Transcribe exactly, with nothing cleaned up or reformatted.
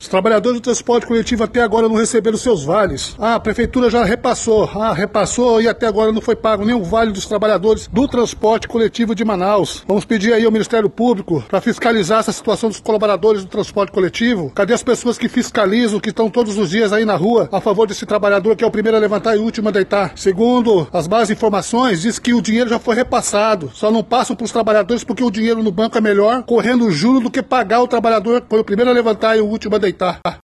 Os trabalhadores do transporte coletivo até agora não receberam seus vales. Ah, a prefeitura já repassou. Ah, repassou e até agora não foi pago nem o vale dos trabalhadores do transporte coletivo de Manaus. Vamos pedir aí ao Ministério Público para fiscalizar essa situação dos colaboradores do transporte coletivo. Cadê as pessoas que fiscalizam, que estão todos os dias aí na rua a favor desse trabalhador que é o primeiro a levantar e o último a deitar? Segundo as más informações, diz que o dinheiro já foi repassado. Só não passam para os trabalhadores porque o dinheiro no banco é melhor, correndo juro, do que pagar o trabalhador que foi o primeiro a levantar e o último a deitar.